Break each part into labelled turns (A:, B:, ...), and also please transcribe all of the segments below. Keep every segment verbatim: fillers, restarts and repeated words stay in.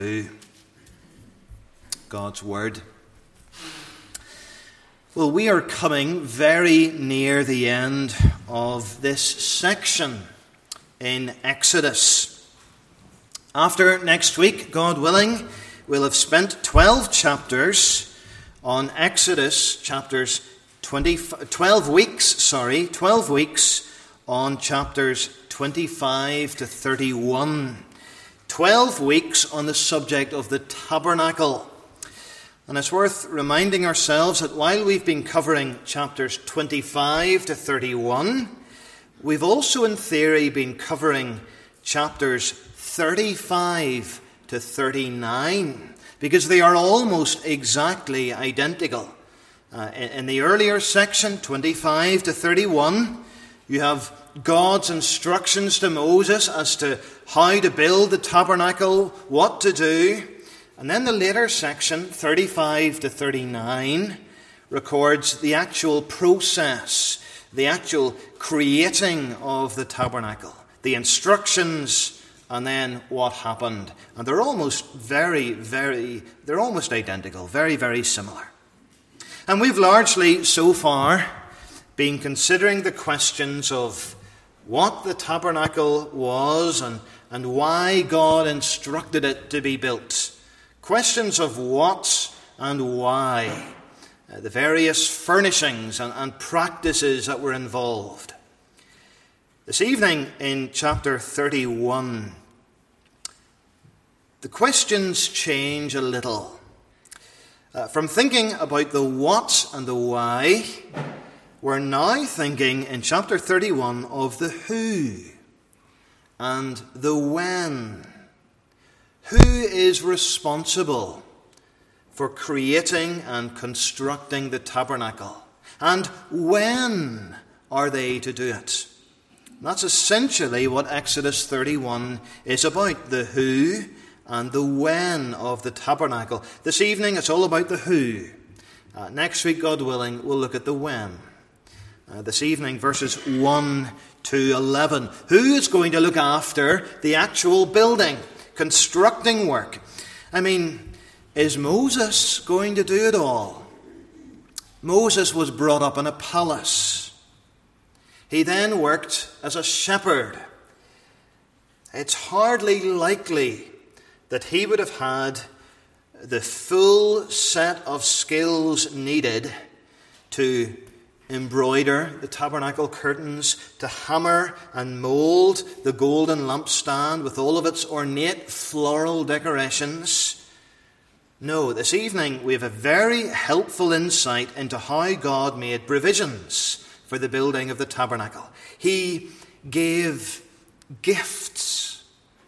A: God's Word. Well, we are coming very near the end of this section in Exodus. After next week, God willing, we'll have spent twelve chapters on Exodus, chapters twenty, twelve weeks, sorry, twelve weeks on chapters twenty-five to thirty-one. Twelve weeks on the subject of the tabernacle. And it's worth reminding ourselves that while we've been covering chapters twenty-five to thirty-one, we've also in theory been covering chapters thirty-five to thirty-nine, because they are almost exactly identical. Uh, in, in the earlier section, twenty-five to thirty-one, you have God's instructions to Moses as to how to build the tabernacle, what to do. And then the later section, thirty-five to thirty-nine, records the actual process, the actual creating of the tabernacle, the instructions, and then what happened. And they're almost very, very, they're almost identical, very, very similar. And we've largely, so far, been considering the questions of what the tabernacle was and, and why God instructed it to be built. Questions of what and why. Uh, the various furnishings and, and practices that were involved. This evening in chapter thirty-one, the questions change a little. Uh, from thinking about the what and the why, we're now thinking in chapter thirty-one of the who and the when. Who is responsible for creating and constructing the tabernacle? And when are they to do it? That's essentially what Exodus thirty-one is about, the who and the when of the tabernacle. This evening it's all about the who. Uh, next week, God willing, we'll look at the when. Uh, this evening, verses one to eleven. Who is going to look after the actual building, constructing work? I mean, is Moses going to do it all? Moses was brought up in a palace. He then worked as a shepherd. It's hardly likely that he would have had the full set of skills needed to embroider the tabernacle curtains, to hammer and mould the golden lampstand with all of its ornate floral decorations. No, this evening we have a very helpful insight into how God made provisions for the building of the tabernacle. He gave gifts.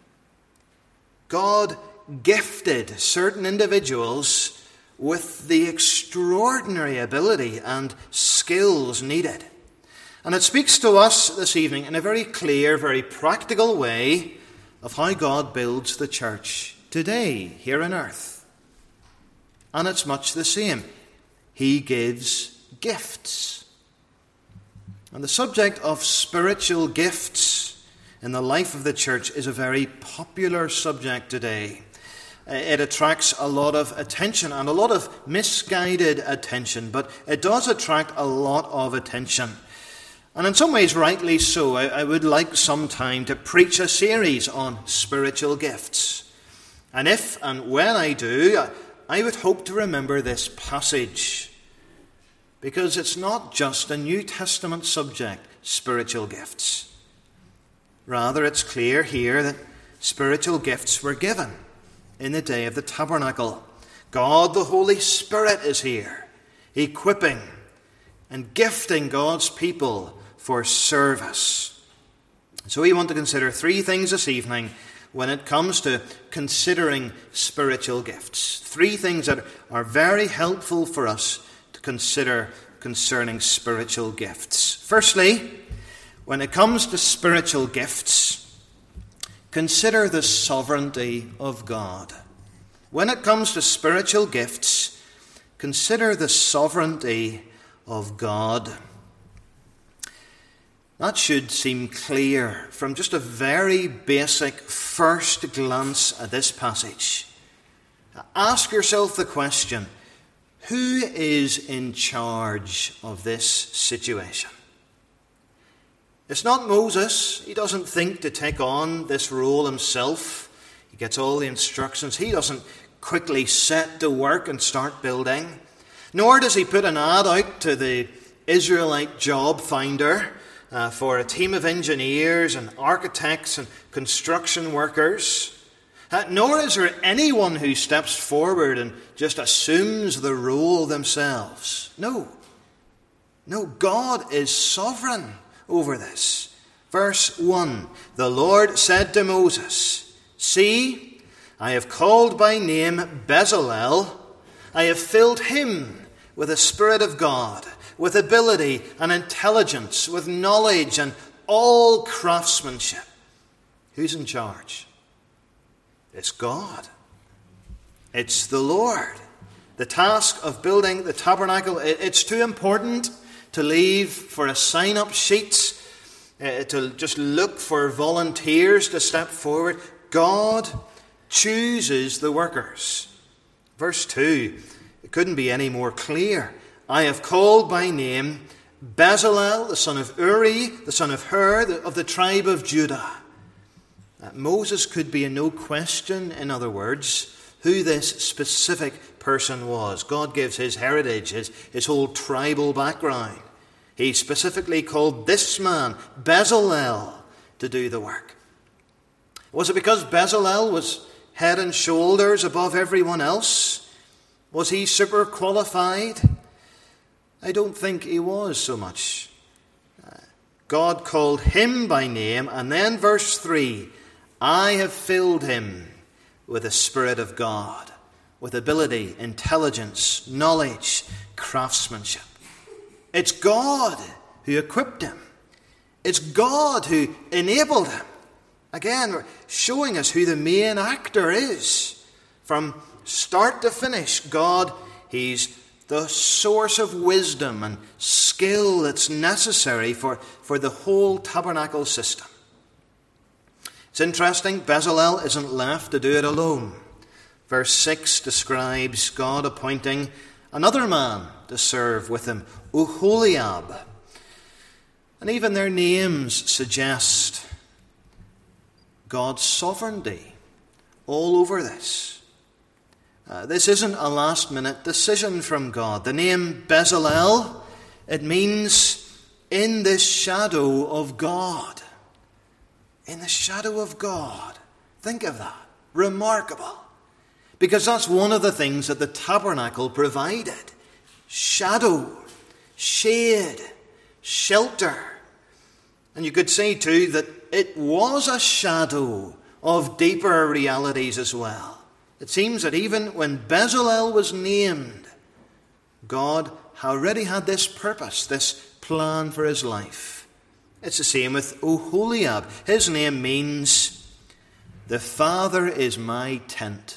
A: God gifted certain individuals with the extraordinary ability and skills needed. And it speaks to us this evening in a very clear, very practical way of how God builds the church today, here on earth. And it's much the same. He gives gifts. And the subject of spiritual gifts in the life of the church is a very popular subject today. It attracts a lot of attention and a lot of misguided attention, but it does attract a lot of attention. And in some ways, rightly so. I, I would like some time to preach a series on spiritual gifts. And if and when I do, I, I would hope to remember this passage, because it's not just a New Testament subject, spiritual gifts. Rather, it's clear here that spiritual gifts were given in the day of the tabernacle. God, the Holy Spirit, is here, equipping and gifting God's people for service. So we want to consider three things this evening when it comes to considering spiritual gifts. Three things that are very helpful for us to consider concerning spiritual gifts. Firstly, when it comes to spiritual gifts, consider the sovereignty of God. When it comes to spiritual gifts, consider the sovereignty of God. That should seem clear from just a very basic first glance at this passage. Ask yourself the question, who is in charge of this situation? It's not Moses. He doesn't think to take on this role himself. He gets all the instructions. He doesn't quickly set to work and start building. Nor does he put an ad out to the Israelite job finder uh, for a team of engineers and architects and construction workers. Uh, nor is there anyone who steps forward and just assumes the role themselves. No. No, God is sovereign over this. Verse one, the Lord said to Moses, "See, I have called by name Bezalel. I have filled him with the Spirit of God, with ability and intelligence, with knowledge and all craftsmanship." Who's in charge? It's God. It's the Lord. The task of building the tabernacle, it's too important to leave for a sign-up sheet, uh, to just look for volunteers to step forward. God chooses the workers. Verse two, it couldn't be any more clear. I have called by name Bezalel, the son of Uri, the son of Hur, the, of the tribe of Judah. Uh, Moses could be in no question, in other words, who this specific person was. God gives his heritage, his, his whole tribal background. He specifically called this man, Bezalel, to do the work. Was it because Bezalel was head and shoulders above everyone else? Was he super qualified? I don't think he was so much. Uh, God called him by name, and then verse three, I have filled him with the Spirit of God, with ability, intelligence, knowledge, craftsmanship. It's God who equipped him. It's God who enabled him. Again, we're showing us who the main actor is. From start to finish, God, he's the source of wisdom and skill that's necessary for, for the whole tabernacle system. It's interesting, Bezalel isn't left to do it alone. Verse six describes God appointing another man to serve with him, Oholiab. And even their names suggest God's sovereignty all over this. Uh, this isn't a last-minute decision from God. The name Bezalel, it means in the shadow of God. In the shadow of God. Think of that. Remarkable. Because that's one of the things that the tabernacle provided. Shadow, shade, shelter. And you could say too that it was a shadow of deeper realities as well. It seems that even when Bezalel was named, God already had this purpose, this plan for his life. It's the same with Oholiab. His name means, the Father is my tent.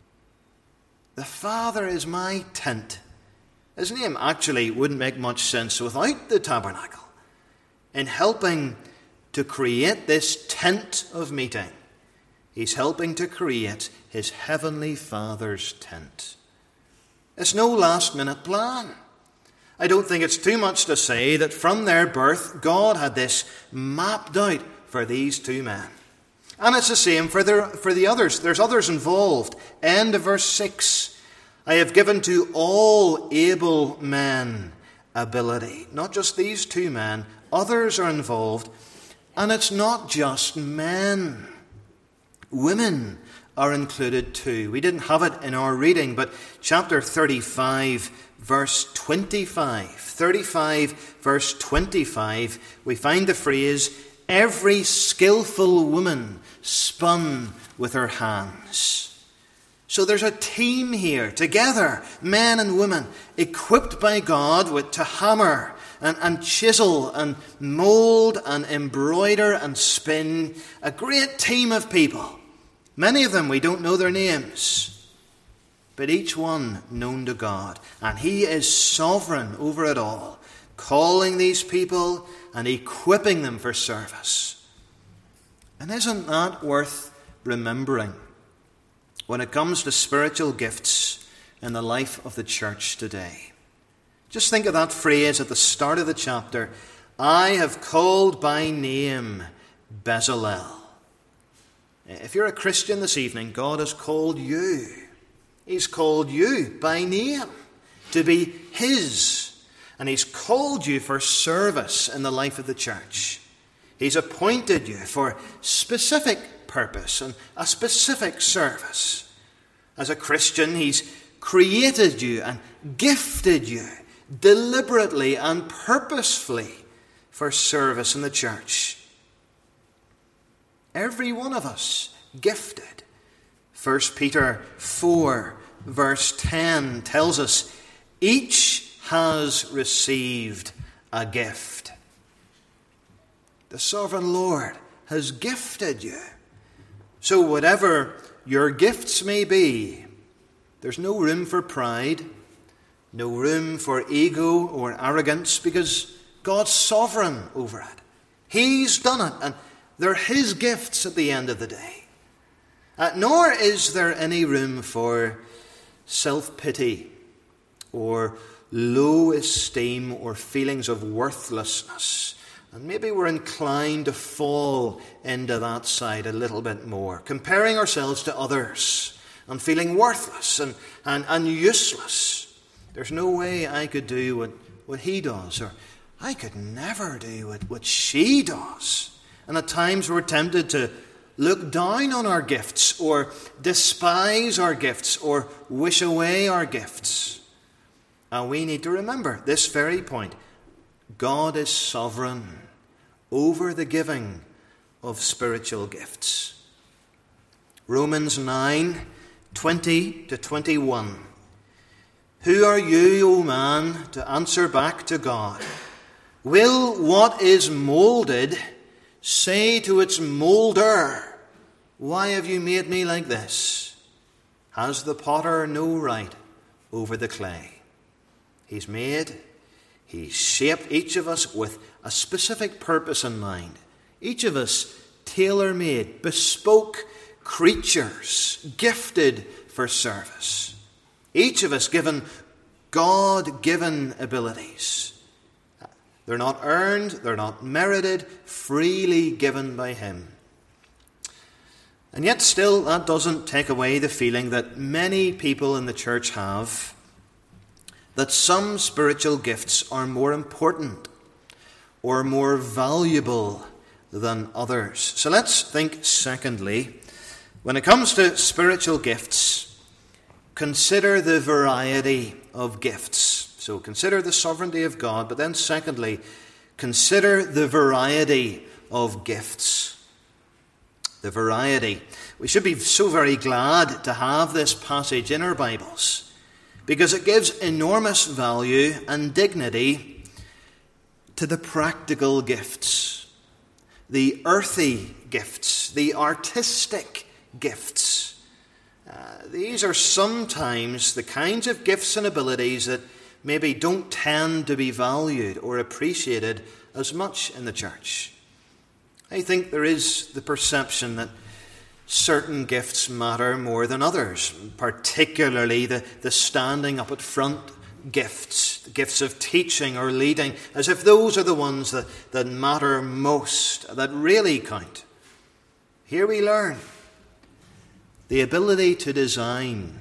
A: The Father is my tent. His name actually wouldn't make much sense without the tabernacle. In helping to create this tent of meeting, he's helping to create his heavenly Father's tent. It's no last-minute plan. I don't think it's too much to say that from their birth, God had this mapped out for these two men. And it's the same for the, for the others. There's others involved. End of verse six. I have given to all able men ability. Not just these two men. Others are involved. And it's not just men. Women are included too. We didn't have it in our reading, but chapter thirty-five, verse twenty-five. thirty-five, verse twenty-five, we find the phrase, every skillful woman spun with her hands. So there's a team here, together, men and women, equipped by God with, to hammer and, and chisel and mould and embroider and spin. A great team of people. Many of them, we don't know their names, but each one known to God. And he is sovereign over it all, calling these people and equipping them for service. And isn't that worth remembering? when it comes to spiritual gifts in the life of the church today. Just think of that phrase at the start of the chapter, I have called by name Bezalel. If you're a Christian this evening, God has called you. He's called you by name to be His. And He's called you for service in the life of the church. He's appointed you for specific purpose and a specific service. As a Christian, He's created you and gifted you deliberately and purposefully for service in the church. Every one of us gifted. First Peter four verse ten tells us, each has received a gift. The sovereign Lord has gifted you. So whatever your gifts may be, there's no room for pride, no room for ego or arrogance, because God's sovereign over it. He's done it, and they're His gifts at the end of the day. Uh, nor is there any room for self-pity or low esteem or feelings of worthlessness. And maybe we're inclined to fall into that side a little bit more, comparing ourselves to others and feeling worthless and, and, and useless. There's no way I could do what, what he does, or I could never do what, what she does. And at times we're tempted to look down on our gifts or despise our gifts or wish away our gifts. And we need to remember this very point. God is sovereign over the giving of spiritual gifts. Romans nine, twenty to twenty-one. Who are you, O man, to answer back to God? Will what is moulded say to its moulder, why have you made me like this? Has the potter no right over the clay? He's made, He's shaped each of us with a specific purpose in mind. Each of us tailor-made, bespoke creatures, gifted for service. Each of us given God-given abilities. They're not earned, they're not merited, freely given by Him. And yet still, that doesn't take away the feeling that many people in the church have, that some spiritual gifts are more important or more valuable than others. So let's think secondly, when it comes to spiritual gifts, consider the variety of gifts. So consider the sovereignty of God, but then secondly, consider the variety of gifts. The variety. We should be so very glad to have this passage in our Bibles, because it gives enormous value and dignity to the practical gifts, the earthy gifts, the artistic gifts. Uh, these are sometimes the kinds of gifts and abilities that maybe don't tend to be valued or appreciated as much in the church. I think there is the perception that certain gifts matter more than others, particularly the, the standing up at front gifts, the gifts of teaching or leading, as if those are the ones that, that matter most, that really count. Here we learn the ability to design,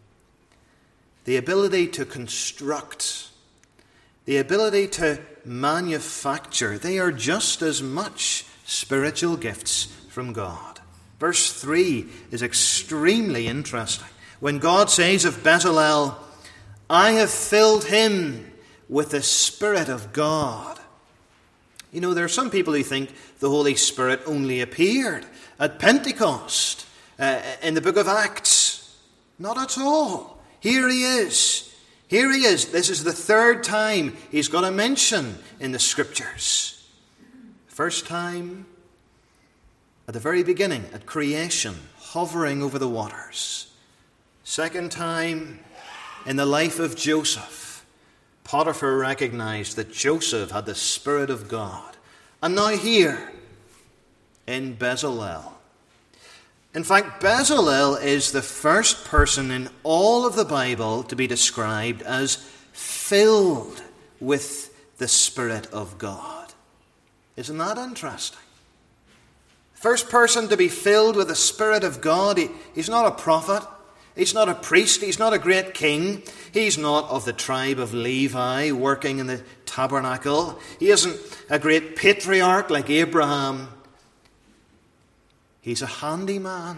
A: the ability to construct, the ability to manufacture. They are just as much spiritual gifts from God. Verse three is extremely interesting. When God says of Bezalel, I have filled him with the Spirit of God. You know, there are some people who think the Holy Spirit only appeared at Pentecost, uh, in the book of Acts. Not at all. Here he is. Here he is. This is the third time he's got a mention in the Scriptures. First time at the very beginning, at creation, hovering over the waters. Second time in the life of Joseph. Potiphar recognized that Joseph had the Spirit of God. And now here in Bezalel. In fact, Bezalel is the first person in all of the Bible to be described as filled with the Spirit of God. Isn't that interesting? First person to be filled with the Spirit of God. He, he's not a prophet. He's not a priest. He's not a great king. He's not of the tribe of Levi working in the tabernacle. He isn't a great patriarch like Abraham. He's a handyman.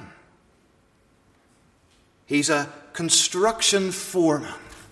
A: He's a construction foreman.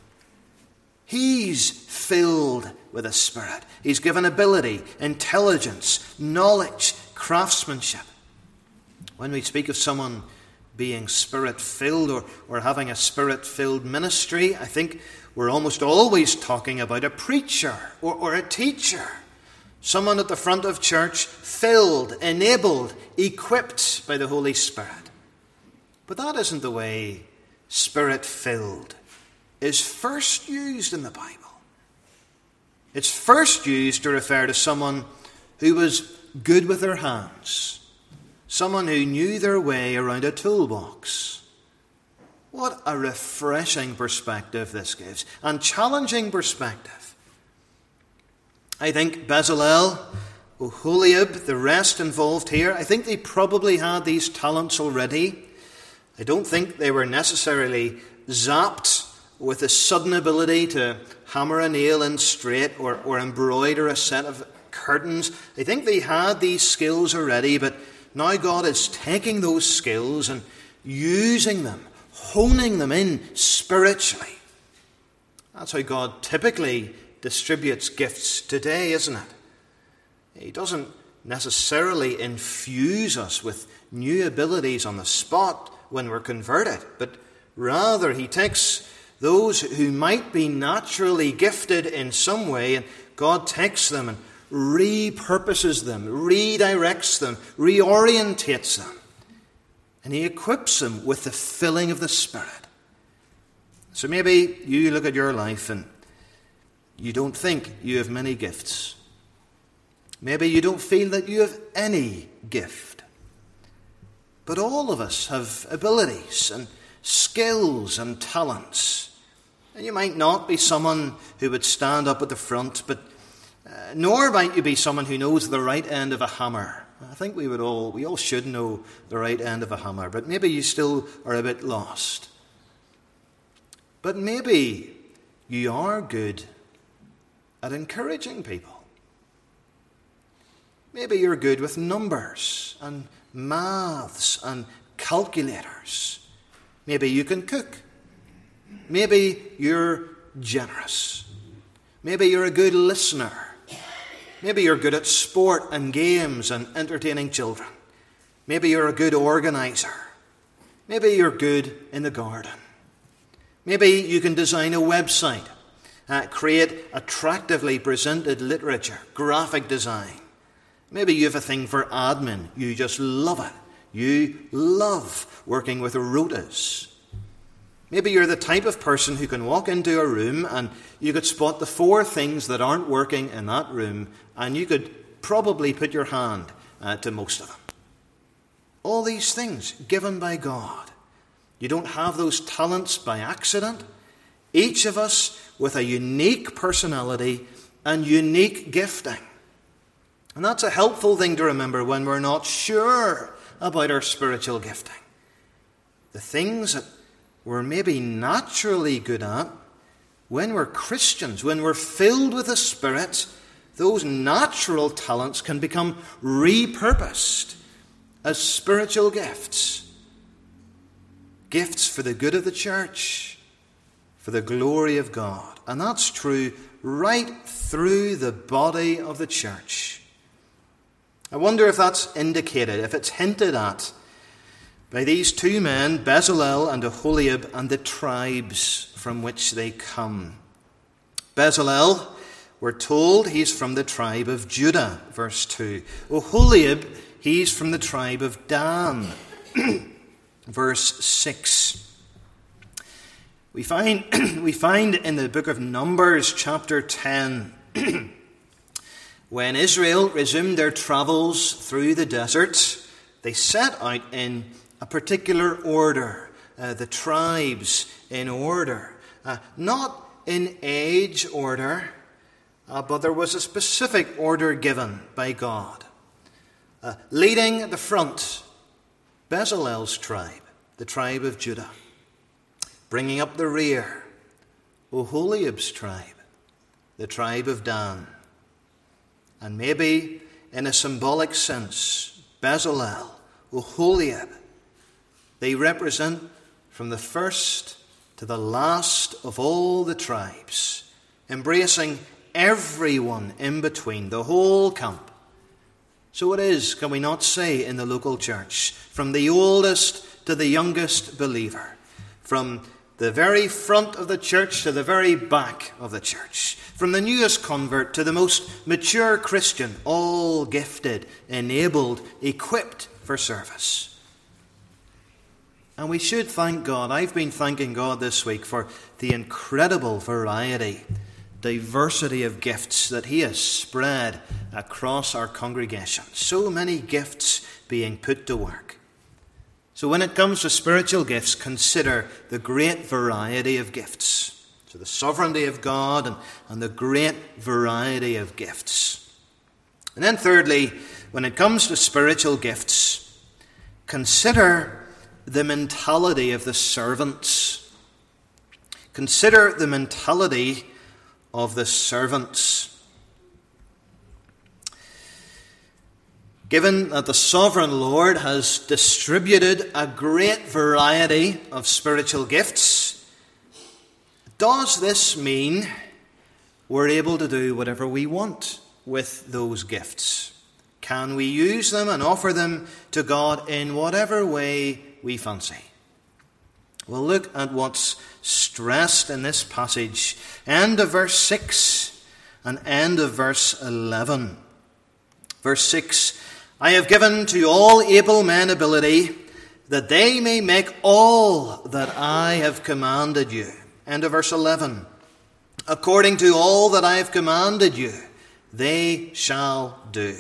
A: He's filled with the Spirit. He's given ability, intelligence, knowledge, craftsmanship. When we speak of someone being Spirit-filled or, or having a Spirit-filled ministry, I think we're almost always talking about a preacher or, or a teacher. Someone at the front of church, filled, enabled, equipped by the Holy Spirit. But that isn't the way Spirit-filled is first used in the Bible. It's first used to refer to someone who was good with their hands, someone who knew their way around a toolbox. What a refreshing perspective this gives, and challenging perspective. I think Bezalel, Oholiab, the rest involved here, I think they probably had these talents already. I don't think they were necessarily zapped with a sudden ability to hammer a nail in straight or, or embroider a set of curtains. I think they had these skills already, but now God is taking those skills and using them, honing them in spiritually. That's how God typically distributes gifts today, isn't it? He doesn't necessarily infuse us with new abilities on the spot when we're converted, but rather he takes those who might be naturally gifted in some way, and God takes them and repurposes them, redirects them, reorientates them, and he equips them with the filling of the Spirit. So maybe you look at your life and you don't think you have many gifts. Maybe you don't feel that you have any gift. But all of us have abilities and skills and talents. And you might not be someone who would stand up at the front, but uh, nor might you be someone who knows the right end of a hammer. I think we would all, we all should know the right end of a hammer, but maybe you still are a bit lost. But maybe you are good at encouraging people. Maybe you're good with numbers and maths and calculators. Maybe you can cook. Maybe you're generous. Maybe you're a good listener. Maybe you're good at sport and games and entertaining children. Maybe you're a good organizer. Maybe you're good in the garden. Maybe you can design a website, uh, create attractively presented literature, graphic design. Maybe you have a thing for admin. You just love it. You love working with rotas. Maybe you're the type of person who can walk into a room and you could spot the four things that aren't working in that room, and you could probably put your hand uh, to most of them. All these things given by God. You don't have those talents by accident. Each of us with a unique personality and unique gifting. And that's a helpful thing to remember when we're not sure about our spiritual gifting. The things that we're maybe naturally good at, when we're Christians, when we're filled with the Spirit, those natural talents can become repurposed as spiritual gifts. Gifts for the good of the church, for the glory of God. And that's true right through the body of the church. I wonder if that's indicated, if it's hinted at by these two men, Bezalel and Oholiab, and the tribes from which they come. Bezalel, we're told he's from the tribe of Judah, verse two. Oholiab, he's from the tribe of Dan, verse six. We find, we find in the book of Numbers, chapter ten, when Israel resumed their travels through the desert, they set out in a particular order, uh, the tribes in order, uh, not in age order, uh, but there was a specific order given by God. Uh, leading at the front, Bezalel's tribe, the tribe of Judah. Bringing up the rear, Oholiab's tribe, the tribe of Dan. And maybe in a symbolic sense, Bezalel, Oholiab, they represent from the first to the last of all the tribes, embracing everyone in between, the whole camp. So it is, can we not say, in the local church, from the oldest to the youngest believer, from the very front of the church to the very back of the church, from the newest convert to the most mature Christian, all gifted, enabled, equipped for service. And we should thank God. I've been thanking God this week for the incredible variety, diversity of gifts that He has spread across our congregation. So many gifts being put to work. So when it comes to spiritual gifts, consider the great variety of gifts. So the sovereignty of God and, and the great variety of gifts. And then thirdly, when it comes to spiritual gifts, consider the mentality of the servants. Consider the mentality of the servants. Given that the sovereign Lord has distributed a great variety of spiritual gifts, does this mean we're able to do whatever we want with those gifts? Can we use them and offer them to God in whatever way we fancy? We'll look at what's stressed in this passage, end of verse six and end of verse eleven. Verse six, I have given to all able men ability, that they may make all that I have commanded you. End of verse eleven, according to all that I have commanded you, they shall do.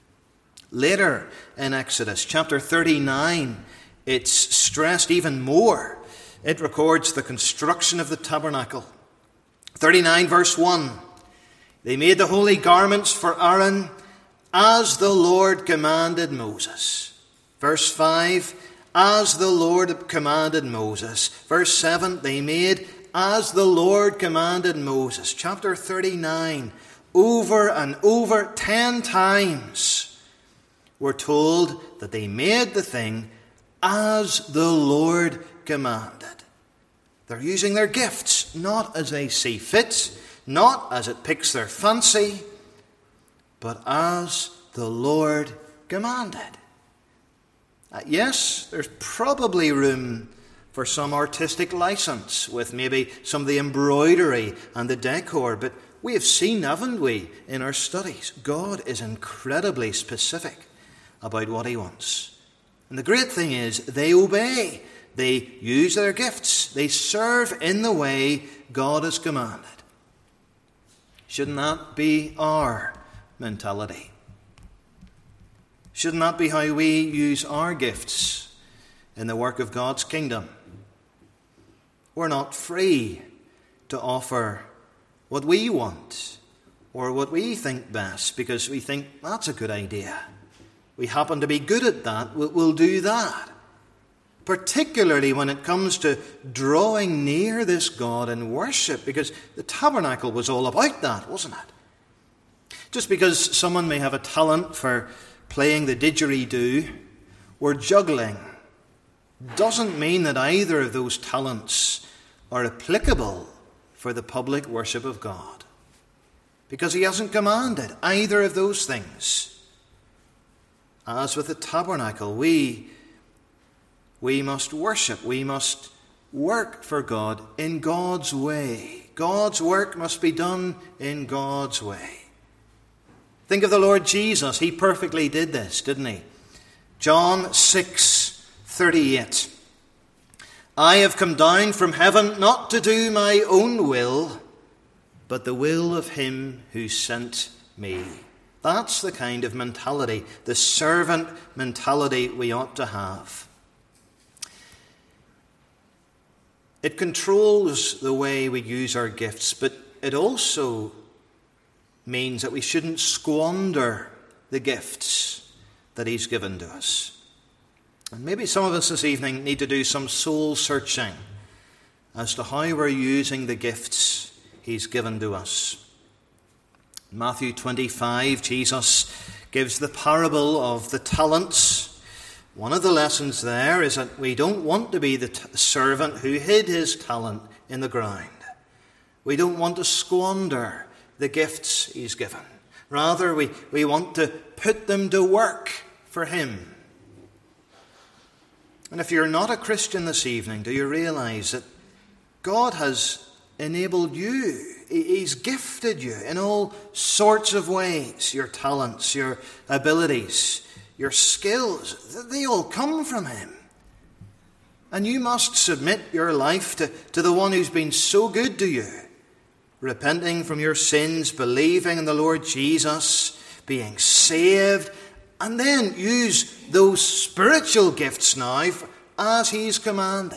A: Later in Exodus chapter thirty-nine, it's stressed even more. It records the construction of the tabernacle. thirty-nine verse one. They made the holy garments for Aaron as the Lord commanded Moses. Verse five. As the Lord commanded Moses. Verse seven. They made as the Lord commanded Moses. Chapter thirty-nine. Over and over ten times we're told that they made the thing as the Lord commanded. They're using their gifts, not as they see fit, not as it piques their fancy, but as the Lord commanded. Uh, yes, there's probably room for some artistic license with maybe some of the embroidery and the decor, but we have seen, haven't we, in our studies, God is incredibly specific about what He wants. And the great thing is, they obey. They use their gifts. They serve in the way God has commanded. Shouldn't that be our mentality? Shouldn't that be how we use our gifts in the work of God's kingdom? We're not free to offer what we want or what we think best because we think that's a good idea. We happen to be good at that, we'll, we'll do that. Particularly when it comes to drawing near this God in worship, because the tabernacle was all about that, wasn't it? Just because someone may have a talent for playing the didgeridoo or juggling doesn't mean that either of those talents are applicable for the public worship of God. Because He hasn't commanded either of those things. As with the tabernacle, we, we must worship, we must work for God in God's way. God's work must be done in God's way. Think of the Lord Jesus. He perfectly did this, didn't He? John six thirty-eight. I have come down from heaven not to do my own will, but the will of Him who sent me. That's the kind of mentality, the servant mentality we ought to have. It controls the way we use our gifts, but it also means that we shouldn't squander the gifts that he's given to us. And maybe some of us this evening need to do some soul searching as to how we're using the gifts he's given to us. In Matthew twenty-five, Jesus gives the parable of the talents. One of the lessons there is that we don't want to be the t- servant who hid his talent in the ground. We don't want to squander the gifts he's given. Rather, we, we want to put them to work for him. And if you're not a Christian this evening, do you realize that God has enabled you? He's gifted you in all sorts of ways. Your talents, your abilities, your skills, they all come from him. And you must submit your life to, to the one who's been so good to you. Repenting from your sins, believing in the Lord Jesus, being saved, and then use those spiritual gifts now as he's commanded.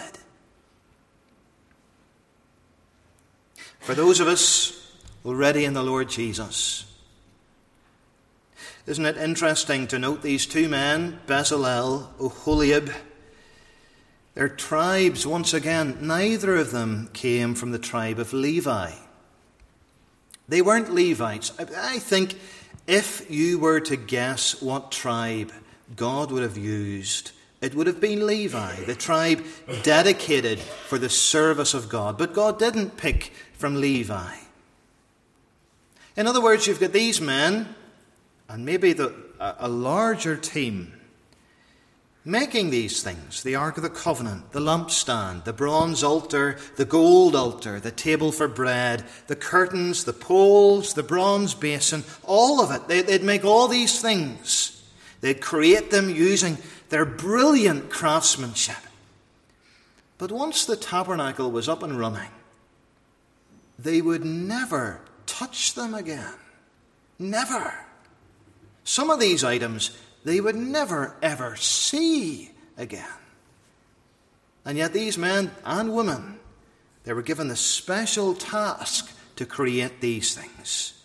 A: For those of us already in the Lord Jesus, isn't it interesting to note these two men, Bezalel, Oholiab? Their tribes, once again, neither of them came from the tribe of Levi. They weren't Levites. I think if you were to guess what tribe God would have used, it would have been Levi, the tribe dedicated for the service of God. But God didn't pick from Levi. In other words, you've got these men, and maybe the, a larger team, making these things: the Ark of the Covenant, the lampstand, the bronze altar, the gold altar, the table for bread, the curtains, the poles, the bronze basin, all of it. They, they'd make all these things. They'd create them using their brilliant craftsmanship. But once the tabernacle was up and running, they would never touch them again. Never. Some of these items they would never, ever see again. And yet these men and women, they were given the special task to create these things.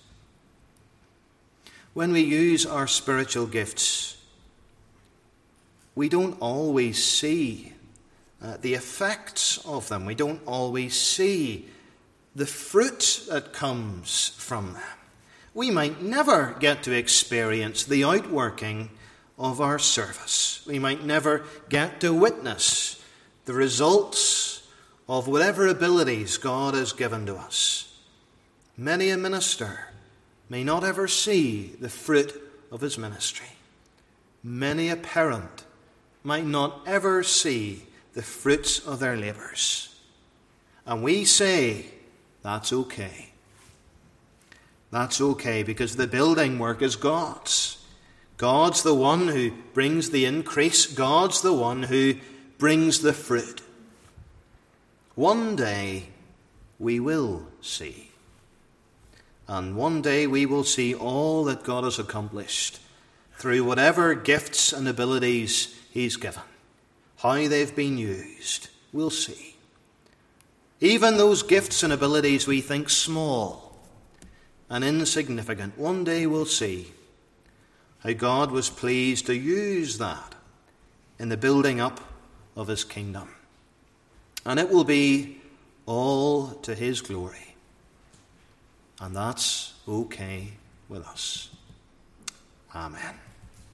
A: When we use our spiritual gifts, we don't always see uh, the effects of them. We don't always see the fruit that comes from them. We might never get to experience the outworking of our service. We might never get to witness the results of whatever abilities God has given to us. Many a minister may not ever see the fruit of his ministry. Many a parent might not ever see the fruits of their labours. And we say, that's okay. That's okay, because the building work is God's. God's the one who brings the increase. God's the one who brings the fruit. One day we will see. And one day we will see all that God has accomplished through whatever gifts and abilities he's given. How they've been used, we'll see. Even those gifts and abilities we think small and insignificant, one day we'll see how God was pleased to use that in the building up of his kingdom. And it will be all to his glory. And that's okay with us. Amen.